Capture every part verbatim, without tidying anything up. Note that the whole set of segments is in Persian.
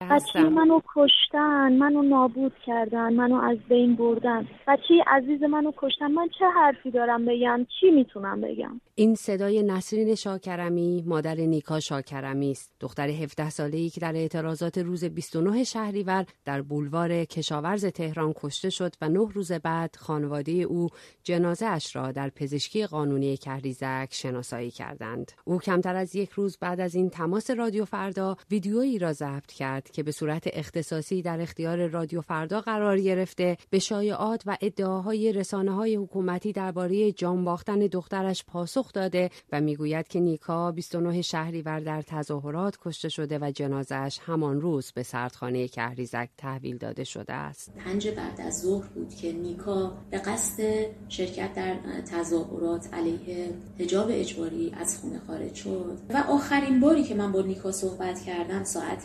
هستم. منو کشتن، منو نابود کردن، منو از بین بردن. بچه عزیز منو کشتن. من چه حرفی دارم بگم؟ چی میتونم بگم؟ این صدای نسرین شاکرمی، مادر نیکا شاکرمی است. دختر هفده ساله‌ای که در اعتراضات روز بیست و نه شهریور در بولوار کشاورز تهران کشته شد و نه روز بعد خانواده او جنازه اش را در پزشکی قانونی کهریزک شناسایی کردند. او کمتر از یک روز بعد از این تماس رادیو فردا ویدیویی را ضبط کرد که به صورت اختصاصی در اختیار رادیو فردا قرار گرفته به شایعات و ادعاهای رسانه‌های حکومتی درباره جان باختن دخترش پاسخ داده و میگوید که نیکا بیست و نه شهریور در تظاهرات کشته شده و جنازه‌اش همان روز به سردخانه کهریزک تحویل داده شده است. پنج بعد از ظهر بود که نیکا به قصد شرکت در تظاهرات علیه حجاب اجباری از خونه خارج شد و آخرین باری که من با نیکا صحبت کردم ساعت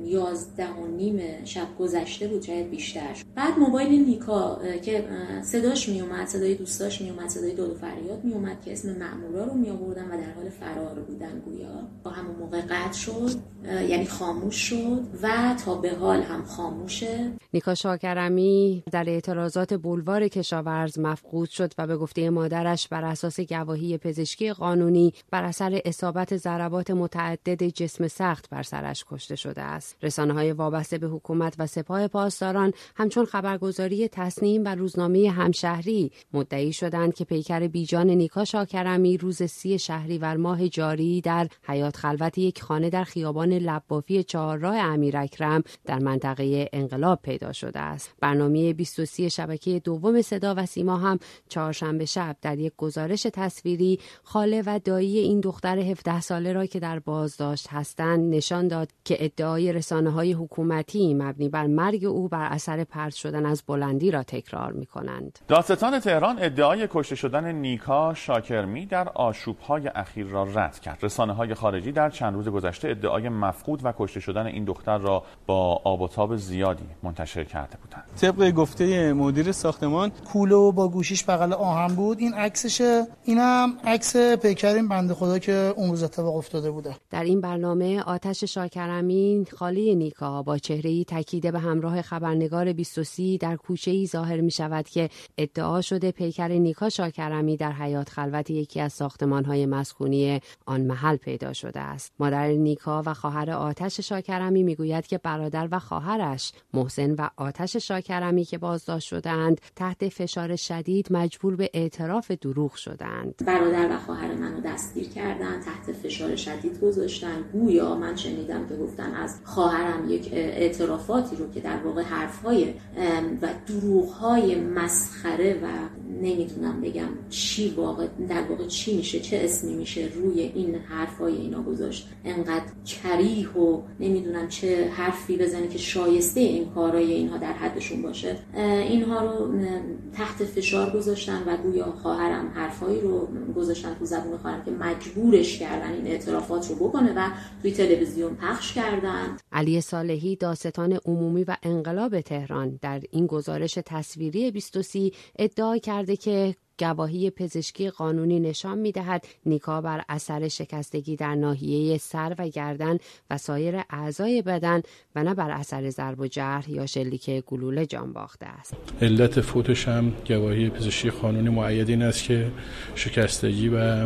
یازده و نیم شب گذشته بود، شاید بیشتر. بعد موبایل نیکا که صداش می اومد، صدای دوستاش می اومد، صدای داد و فریاد می اومد که اسم مأمورا رو می آوردن و در حال فرار بودن گویا. با همون موقع قطع شد، یعنی خاموش شد و تا به حال هم خاموشه. نیکا شاکرمی در اعتراضات بولوار کشاورز مفقود شد و به گفته مادرش بر اساس گواهی پزشکی قانونی بر اثر اصابت ضربات متعدد جسم سخت بر سرش کشته شده است. رسانه‌های وابسته به حکومت و سپاه پاسداران همچون خبرگزاری تصنیم و روزنامه همشهری مدعی شدند که پیکر بیجان نیکا شاکرمی روز سی شهریور ماه جاری در حیاط خلوت یک خانه در خیابان لبافی چهارراه امیراکرم در منطقه انقلاب پیدا شده است. برنامه بیست و سه شبکه دوم صدا و سیما هم چهارشنبه شب در یک گزارش تصویری خاله و دایی این دختر هفده ساله را که در بازداشت هستند نشان داد که ادعای رسانه‌های حکومتی مبنی بر مرگ او بر اثر پرت شدن از بلندی را تکرار می‌کنند. دادستان تهران ادعای کشته شدن نیکا شاکرمی در آشوب‌های اخیر را رد کرد. رسانه‌های خارجی در چند روز گذشته ادعای مفقود و کشته شدن این دختر را با آب و تاب زیادی منتشر کرده بودند. طبق گفته مدیر ساختمان کوله با گوشیش بغل آهن بود. این عکسشه، اینم عکس پیکرین بنده خدا که اون روز اتفاق افتاده بوده. در این برنامه آتش شاکرمی خاله نیکا با چهره‌ای تکیده به همراه خبرنگار بیست و سه در کوچه‌ای ظاهر می‌شود که ادعا شده پیکر نیکا شاکرمی در حیاط خلوت یکی از ساختمان‌های مسکونی آن محل پیدا شده است. مادر نیکا و خواهر آتش شاکرمی میگوید که برادر و خواهرش محسن و آتش شاکرمی که بازداشت شدند تحت فشار شدید مجبور به اعتراف دروغ شدند. برادر و خواهر منو دستگیر کردن، تحت فشار شدید گذاشتن. گویا من شنیدم که گفتن از خواهرم یک اعترافاتی رو که در واقع حرف‌های و دروغ‌های مسخره و نمیتونم بگم چی واقع در واقع چی میشه، چه اسمی میشه روی این حرفای اینا گذاشت. انقدر کریه و نمیدونم چه حرفی بزنه که شایسته این کارای اینها در حدشون باشه. اینها رو تحت فشار گذاشتن و گویا خواهرم حرفایی رو گذاشتن تو زبون خواهرم که مجبورش کردن این اعترافات رو بکنه و توی تلویزیون پخش کردن. علی صالحی دادستان عمومی و انقلاب تهران در این گزارش تصویری بیست و سه ادعا کرده که گواهی پزشکی قانونی نشان می‌دهد نیکا بر اثر شکستگی در ناحیه سر و گردن و سایر اعضای بدن و نه بر اثر ضرب و جرح یا شلیک گلوله جان باخته است. علت فوتش هم گواهی پزشکی قانونی مؤید این است که شکستگی و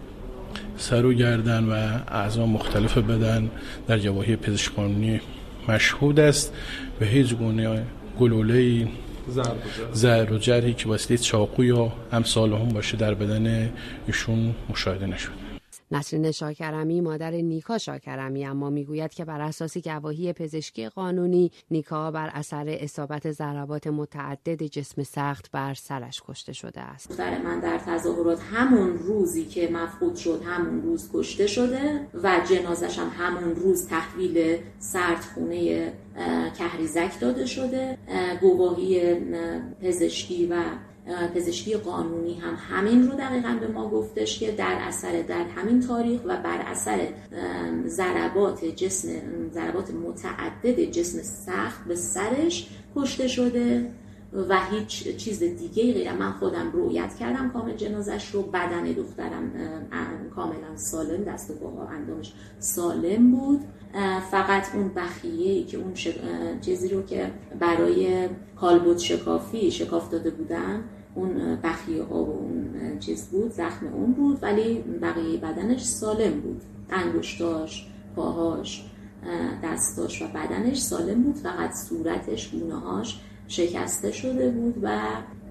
سر و گردن و اعضا مختلف بدن در گواهی پزشکی قانونی مشهود است و هیچ گونه گلوله‌ای ضرب و جرحی که واسطه چاقو یا امثال هم باشه در بدن ایشون مشاهده نشد. نسرین شاکرمی مادر نیکا شاکرمی اما میگوید که بر اساس گواهی پزشکی قانونی نیکا بر اثر اصابت ضربات متعدد جسم سخت بر سرش کشته شده است. دختر من در تظاهرات همون روزی که مفقود شد همون روز کشته شده و جنازش هم همون روز تحویل سردخونه کهریزک داده شده. گواهی پزشکی و پزشکی قانونی هم همین رو دقیقاً به ما گفتش که در اثر در همین تاریخ و بر اثر ضربات جسم ضربات متعدد جسم سخت به سرش کشته شده و هیچ چیز دیگه غیر من خودم رؤیت کردم کامل جنازش رو. بدن دخترم کاملا سالم، دست و پاها اندامش سالم بود، فقط اون بخیه‌ای که اون شک... چیزی رو که برای کالبد شکافی شکاف داده بودن، اون بخیه ها و اون چیز بود، زخم اون بود، ولی بقیه بدنش سالم بود، انگشتاش، پاهاش، دستاش و بدنش سالم بود، فقط صورتش، گونه‌هاش شکسته شده بود و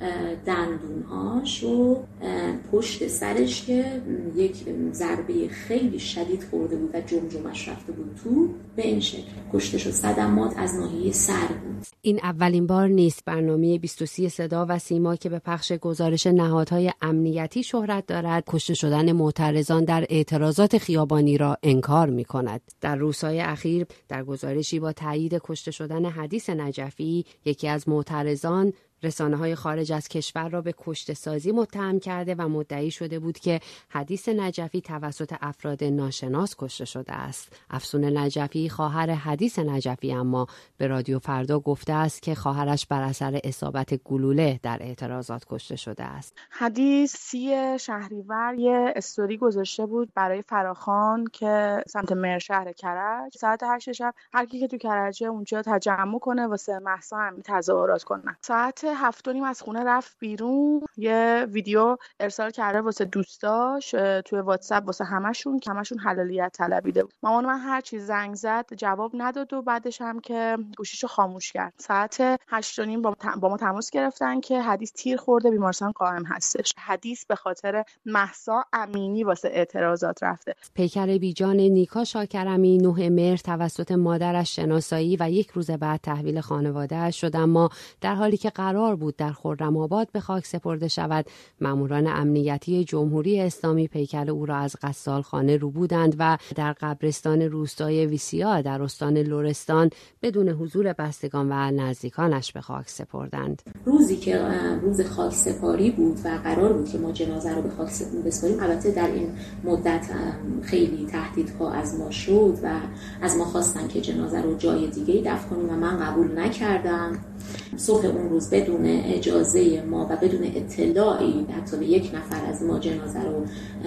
دندونهاش و پشت سرش که یک ضربه خیلی شدید خورده بود و جمجمش رفته بود تو، به این شکل کشته شد. صدمات از ناحیه سر بود. این اولین بار نیست برنامه بیست و سه صدا و سیما که به پخش گزارش نهادهای امنیتی شهرت دارد کشته شدن معترضان در اعتراضات خیابانی را انکار می کند. در روزهای اخیر در گزارشی با تایید کشته شدن حدیث نجفی، یکی از معترضان رسانه‌های خارج از کشور را به کشته سازی متهم کرده و مدعی شده بود که حدیث نجفی توسط افراد ناشناس کشته شده است. افسون نجفی خواهر حدیث نجفی اما به رادیو فردا گفته است که خواهرش بر اثر اصابت گلوله در اعتراضات کشته شده است. حدیث سی شهریور یه استوری گذاشته بود برای فراخوان که سمت مرشهر کرج ساعت هشت شب هر کی که تو کرجه اونجا تجمع کنه واسه مهسا امینی تظاهرات کنه. ساعت هفت و نیم از خونه رفت بیرون، یه ویدیو ارسال کرده واسه دوستاش توی واتساپ واسه همشون که همشون حلالیت طلبیده بود. مامان من هر چی زنگ زد جواب نداد و بعدش هم که گوشیشو خاموش کرد. ساعت هشت و نیم با ما تماس گرفتن که حدیث تیر خورده بیمارستان قائم هستش. حدیث به خاطر مهسا امینی واسه اعتراضات رفته. پیکر بیجان نیکا شاکرمی نه مهر توسط مادرش شناسایی و یک روز بعد تحویل خانواده‌اش شد، اما در حالی که قرار بود در خرم‌آباد به خاک سپرده شود، ماموران امنیتی جمهوری اسلامی پیکر او را از غسالخانه ربودند و در قبرستان روستای ویسیا در استان لرستان بدون حضور بستگان و نزدیکانش به خاک سپردند. روزی که روز خاک سپاری بود و قرار بود که ما جنازه رو به خاک بسپاریم، البته در این مدت خیلی تهدیدها از ما شد و از ما خواستن که جنازه رو جای دیگه دفن کنیم و من قبول نکردم. صبح اون روز بدون اجازه ما و بدون اطلاعی حتی به یک نفر از ما جنازه رو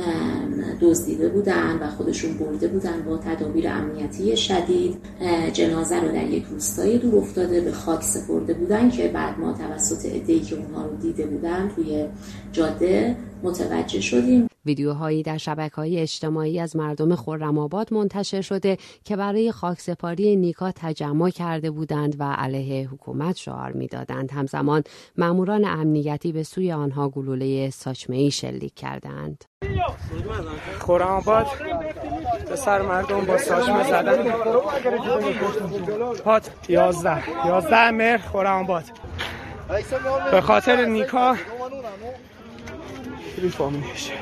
دزدیده بودن و خودشون برده بودن با تدابیر امنیتی شدید. جنازه رو در یک روستای دور افتاده به خاک سپرده بودن که بعد ما توسط عده‌ای که اونها رو دیده بودن توی جاده متوجه شدیم. ویدیوهایی در شبکه‌های اجتماعی از مردم خرم‌آباد منتشر شده که برای خاکسپاری نیکا تجمع کرده بودند و علیه حکومت شعار می‌دادند. همزمان ماموران امنیتی به سوی آنها گلوله ساچمه‌ای شلیک کردند. خرم‌آباد به سر مردم با ساچمه زدن. پات یازده یازده مهر خرم‌آباد به خاطر نیکا ریفامینیش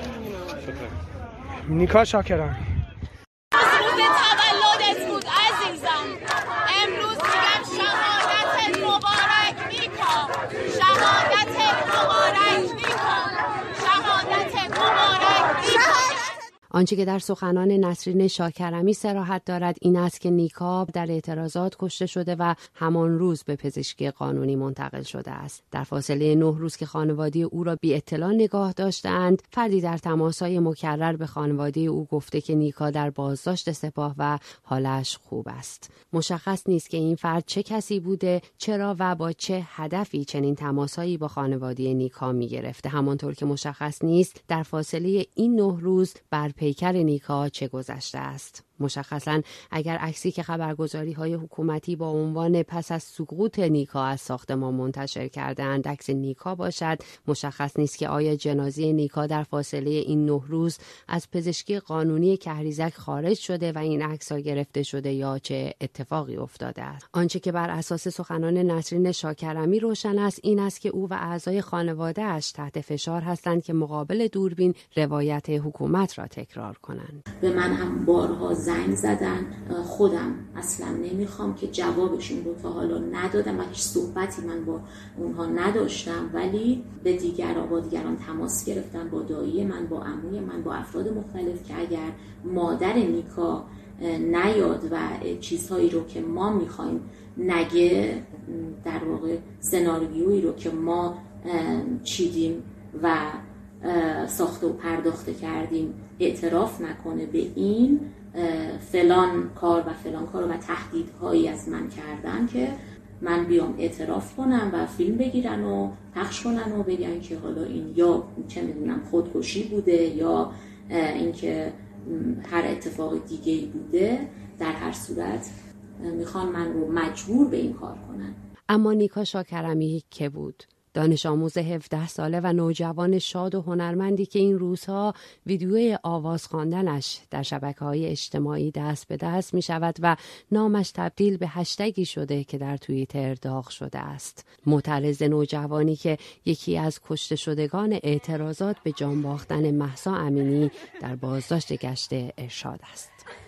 نیکا شاکرمی. روز تولدت بود عزیزم. امروز میگم شهادت مبارک نیکا، شهادت مبارک نیکا، شهادت مبارک نیکا. آنچه که در سخنان نسرین شاکرمی صراحت دارد این است که نیکا در اعتراضات کشته شده و همان روز به پزشکی قانونی منتقل شده است. در فاصله نه روز که خانواده او را بی اطلاع نگاه داشتند، فردی در تماس‌های مکرر به خانواده او گفته که نیکا در بازداشت سپاه و حالش خوب است. مشخص نیست که این فرد چه کسی بوده، چرا و با چه هدفی چنین تماس‌هایی با خانواده نیکا می‌گرفته. همانطور که مشخص نیست در فاصله این نه روز بر پیکر نیکا چه گذشته است. مشخصاً اگر عکسی که خبرگزاری‌های حکومتی با عنوان پس از سقوط نیکا از ساختمان منتشر کردند عکس نیکا باشد، مشخص نیست که آیا جنازه نیکا در فاصله این نه روز از پزشکی قانونی کهریزک خارج شده و این عکس‌ها گرفته شده یا چه اتفاقی افتاده است. آنچه که بر اساس سخنان نسرین شاکرمی روشن است این است که او و اعضای خانواده‌اش تحت فشار هستند که مقابل دوربین روایت حکومت را تکرار کنند. به من هم بارها زنگ زدن، خودم اصلا نمیخوام که جوابشون رو تا حالا ندادم و هیچ صحبتی من با اونها نداشتم، ولی به دیگران با دیگران تماس گرفتم، با دایی من، با عموی من، با افراد مختلف که اگر مادر نیکا نیاد و چیزهایی رو که ما میخوایم نگه، در واقع سناریویی رو که ما چیدیم و ساخته و پرداخته کردیم اعتراف نکنه به این فلان کار و فلان کار و تهدیدهایی از من کردن که من بیام اعتراف کنم و فیلم بگیرن و پخش کنن و بگن که حالا این یا چه میدونم خودکشی بوده یا اینکه هر اتفاق دیگه‌ای بوده. در هر صورت میخوان من رو مجبور به این کار کنن. اما نیکا شاکرمی که بود؟ دانش آموز هفده ساله و نوجوان شاد و هنرمندی که این روزها ویدیوی آواز خواندنش در شبکه‌های اجتماعی دست به دست می شود و نامش تبدیل به هشتگی شده که در توییتر داغ شده است. معترض نوجوانی که یکی از کشته شدگان اعتراضات به جان باختن مهسا امینی در بازداشت گشت ارشاد است.